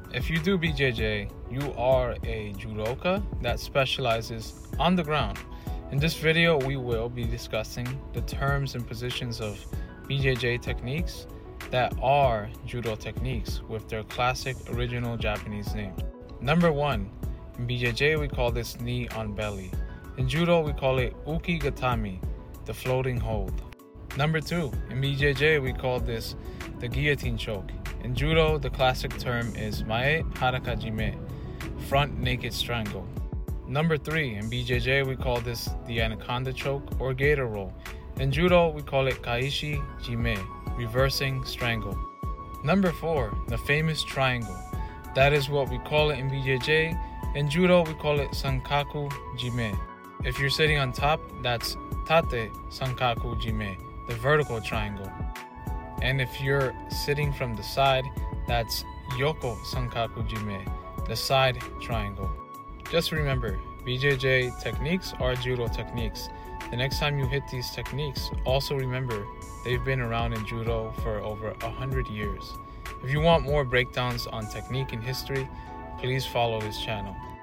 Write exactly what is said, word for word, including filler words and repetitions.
If you do B J J, you are a judoka that specializes on the ground. In this video, we will be discussing the terms and positions of B J J techniques that are judo techniques with their classic original Japanese name. Number one, in B J J we call this knee on belly. In judo we call it uki gatami, the floating hold. Number two, in B J J we call this the guillotine choke. In judo the classic term is mae haraka jime, front naked strangle. Number three, in B J J we call this the anaconda choke or gator roll. In judo we call it kaishi jime, reversing strangle. Number four, the famous triangle. That is what we call it in B J J. In judo we call it sankaku jime. If you're sitting on top, that's tate sankaku jime, the vertical triangle. And if you're sitting from the side, that's yoko sankaku jime, the side triangle. Just remember, B J J techniques are judo techniques. The next time you hit these techniques, also remember they've been around in judo for over a hundred years. If you want more breakdowns on technique and history, please follow this channel.